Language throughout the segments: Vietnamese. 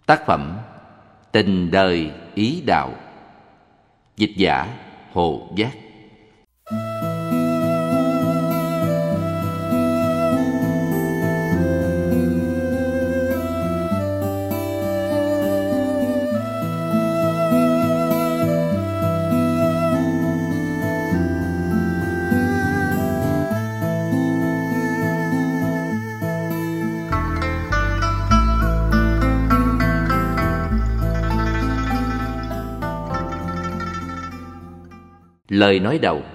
Tác phẩm Tình đời ý đạo. Dịch giả Hồ Giác. Lời nói đầu.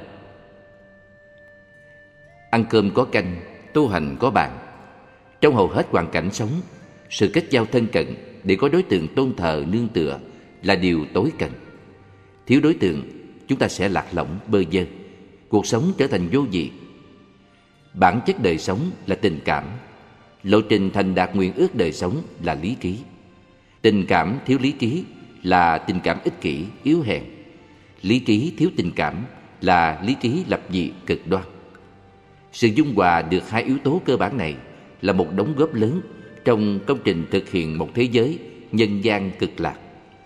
Ăn cơm có canh, tu hành có bạn. Trong hầu hết hoàn cảnh sống, sự kết giao thân cận để có đối tượng tôn thờ nương tựa là điều tối cần. Thiếu đối tượng, chúng ta sẽ lạc lõng bơ vơ, cuộc sống trở thành vô vị. Bản chất đời sống là tình cảm, lộ trình thành đạt nguyện ước đời sống là lý trí. Tình cảm thiếu lý trí là tình cảm ích kỷ, yếu hèn. Lý trí thiếu tình cảm là lý trí lập dị cực đoan. Sự dung hòa được hai yếu tố cơ bản này là một đóng góp lớn trong công trình thực hiện một thế giới nhân gian cực lạc.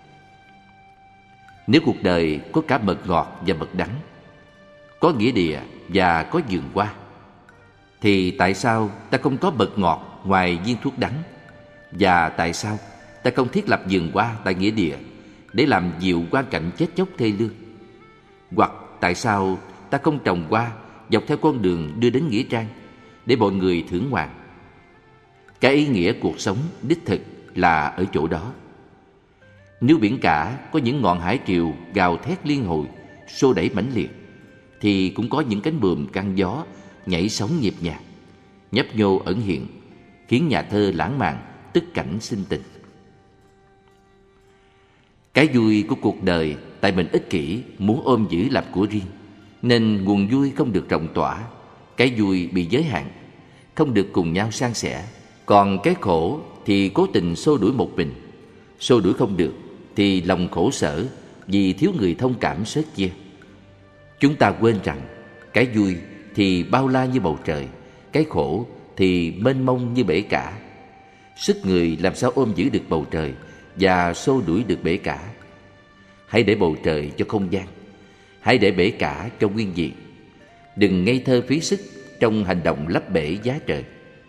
Nếu cuộc đời có cả mật ngọt và mật đắng, có nghĩa địa và có vườn hoa, thì tại sao ta không có mật ngọt ngoài viên thuốc đắng? Và tại sao ta không thiết lập vườn hoa tại nghĩa địa để làm dịu quang cảnh chết chóc thê lương? Hoặc tại sao ta không trồng hoa dọc theo con đường đưa đến nghĩa trang để mọi người thưởng ngoạn? Cái ý nghĩa cuộc sống đích thực là ở chỗ đó. Nếu biển cả có những ngọn hải triều gào thét liên hồi, xô đẩy mãnh liệt, thì cũng có những cánh buồm căng gió nhảy sóng nhịp nhàng, nhấp nhô ẩn hiện, khiến nhà thơ lãng mạn tức cảnh sinh tình. Cái vui của cuộc đời tại mình ích kỷ muốn ôm giữ làm của riêng, nên nguồn vui không được rộng tỏa. Cái vui bị giới hạn, không được cùng nhau san sẻ. Còn cái khổ thì cố tình xô đuổi một mình. Xô đuổi không được thì lòng khổ sở vì thiếu người thông cảm sớt chia. Chúng ta quên rằng cái vui thì bao la như bầu trời, cái khổ thì mênh mông như bể cả. Sức người làm sao ôm giữ được bầu trời và xô đuổi được bể cả? Hãy để bầu trời cho không gian, hãy để bể cả cho nguyên vị. Đừng ngây thơ phí sức trong hành động lấp bể giá trời.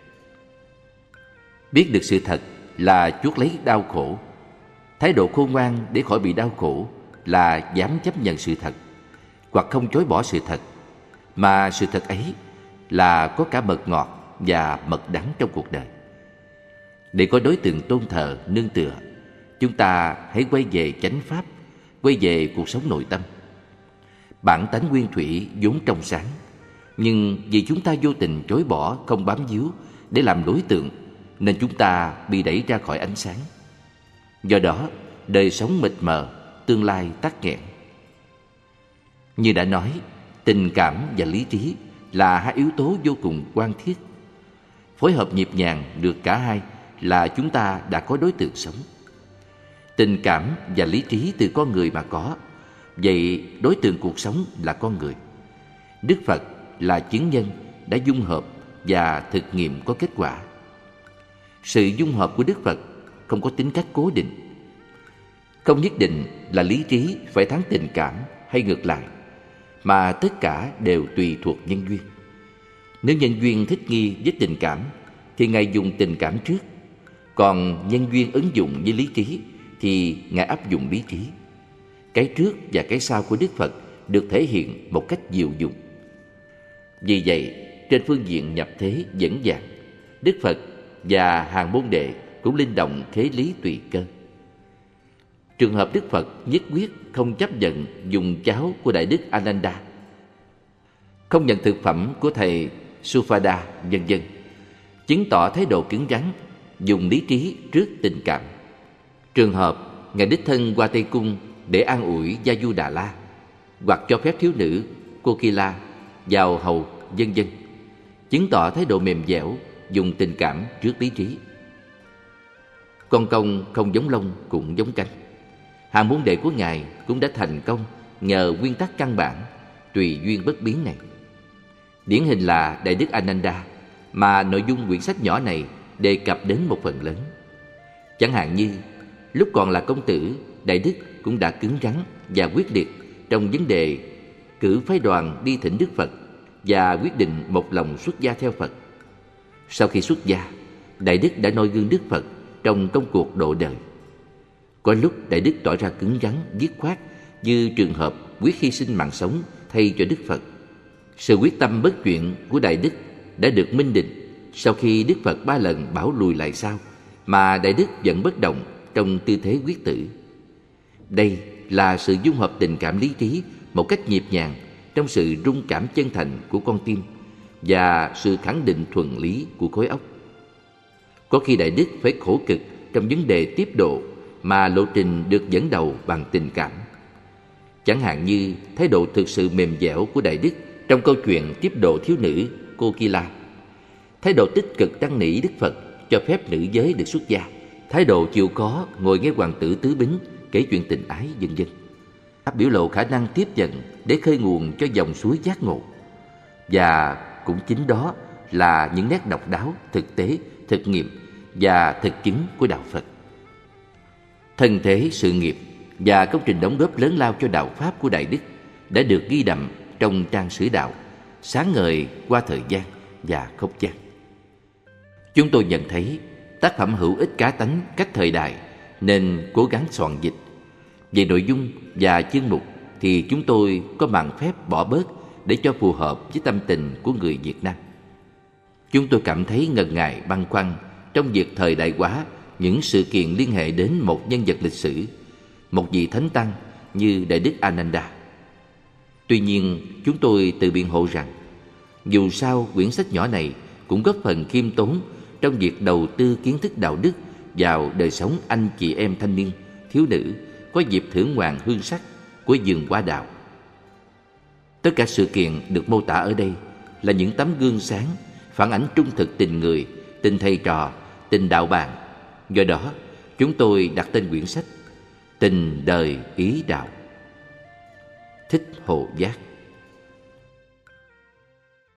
Biết được sự thật là chuốc lấy đau khổ. Thái độ khôn ngoan để khỏi bị đau khổ là dám chấp nhận sự thật, hoặc không chối bỏ sự thật, mà sự thật ấy là có cả mật ngọt và mật đắng trong cuộc đời. Để có đối tượng tôn thờ nương tựa, chúng ta hãy quay về chánh pháp, quay về cuộc sống nội tâm. Bản tánh nguyên thủy vốn trong sáng, nhưng vì chúng ta vô tình chối bỏ, không bám víu để làm đối tượng, nên chúng ta bị đẩy ra khỏi ánh sáng. Do đó, đời sống mịt mờ, tương lai tắc nghẽn. Như đã nói, tình cảm và lý trí là hai yếu tố vô cùng quan thiết. Phối hợp nhịp nhàng được cả hai là chúng ta đã có đối tượng sống. Tình cảm và lý trí từ con người mà có, vậy đối tượng cuộc sống là con người. Đức Phật là chứng nhân đã dung hợp và thực nghiệm có kết quả. Sự dung hợp của Đức Phật không có tính cách cố định. Không nhất định là lý trí phải thắng tình cảm hay ngược lại, mà tất cả đều tùy thuộc nhân duyên. Nếu nhân duyên thích nghi với tình cảm thì Ngài dùng tình cảm trước, còn nhân duyên ứng dụng với lý trí thì Ngài áp dụng lý trí. Cái trước và cái sau của Đức Phật được thể hiện một cách diệu dụng. Vì vậy, trên phương diện nhập thế dẫn dạng, Đức Phật và hàng môn đệ cũng linh động thế lý tùy cơ. Trường hợp Đức Phật nhất quyết không chấp nhận dùng cháo của Đại Đức Ananda, không nhận thực phẩm của thầy Supada, vân vân, chứng tỏ thái độ cứng rắn, dùng lý trí trước tình cảm. Trường hợp Ngài đích thân qua Tây Cung để an ủi Gia Du Đà La, hoặc cho phép thiếu nữ Kokila vào hầu, vân vân, chứng tỏ thái độ mềm dẻo, dùng tình cảm trước lý trí. Con công không giống lông cũng giống cánh. Hàng môn đệ của Ngài cũng đã thành công nhờ nguyên tắc căn bản tùy duyên bất biến này. Điển hình là Đại Đức Ananda, mà nội dung quyển sách nhỏ này đề cập đến một phần lớn. Chẳng hạn như lúc còn là công tử, Đại Đức cũng đã cứng rắn và quyết liệt trong vấn đề cử phái đoàn đi thỉnh Đức Phật và quyết định một lòng xuất gia theo Phật. Sau khi xuất gia, Đại Đức đã noi gương Đức Phật trong công cuộc độ đời. Có lúc Đại Đức tỏ ra cứng rắn, dứt khoát, như trường hợp quyết hy sinh mạng sống thay cho Đức Phật. Sự quyết tâm bất chuyển của Đại Đức đã được minh định sau khi Đức Phật 3 lần bảo lùi lại sau, mà Đại Đức vẫn bất động trong tư thế quyết tử. Đây là sự dung hợp tình cảm lý trí một cách nhịp nhàng trong sự rung cảm chân thành của con tim và sự khẳng định thuần lý của khối óc. Có khi Đại Đức phải khổ cực trong vấn đề tiếp độ mà lộ trình được dẫn đầu bằng tình cảm. Chẳng hạn như thái độ thực sự mềm dẻo của Đại Đức trong câu chuyện tiếp độ thiếu nữ Cô Kỳ-la, thái độ tích cực năn nỉ Đức Phật cho phép nữ giới được xuất gia, thái độ chịu khó ngồi nghe hoàng tử Tứ Bính kể chuyện tình ái, vân vân, biểu lộ khả năng tiếp nhận để khơi nguồn cho dòng suối giác ngộ. Và cũng chính đó là những nét độc đáo, thực tế, thực nghiệm và thực chứng của đạo Phật. Thân thế, sự nghiệp và công trình đóng góp lớn lao cho đạo Pháp của Đại Đức đã được ghi đậm trong trang sử đạo, sáng ngời qua thời gian và không gian. Chúng tôi nhận thấy tác phẩm hữu ích cá tánh cách thời đại nên cố gắng soạn dịch. Về nội dung và chương mục thì chúng tôi có mạn phép bỏ bớt để cho phù hợp với tâm tình của người Việt Nam. Chúng tôi cảm thấy ngần ngại băn khoăn trong việc thời đại hóa những sự kiện liên hệ đến một nhân vật lịch sử, một vị thánh tăng như Đại Đức Ananda. Tuy nhiên, chúng tôi tự biện hộ rằng dù sao quyển sách nhỏ này cũng góp phần khiêm tốn trong việc đầu tư kiến thức đạo đức vào đời sống anh chị em thanh niên, thiếu nữ có dịp thưởng ngoạn hương sắc của vườn hoa đạo. Tất cả sự kiện được mô tả ở đây là những tấm gương sáng phản ánh trung thực tình người, tình thầy trò, tình đạo bạn. Do đó, chúng tôi đặt tên quyển sách Tình đời ý đạo. Thích Hộ Giác.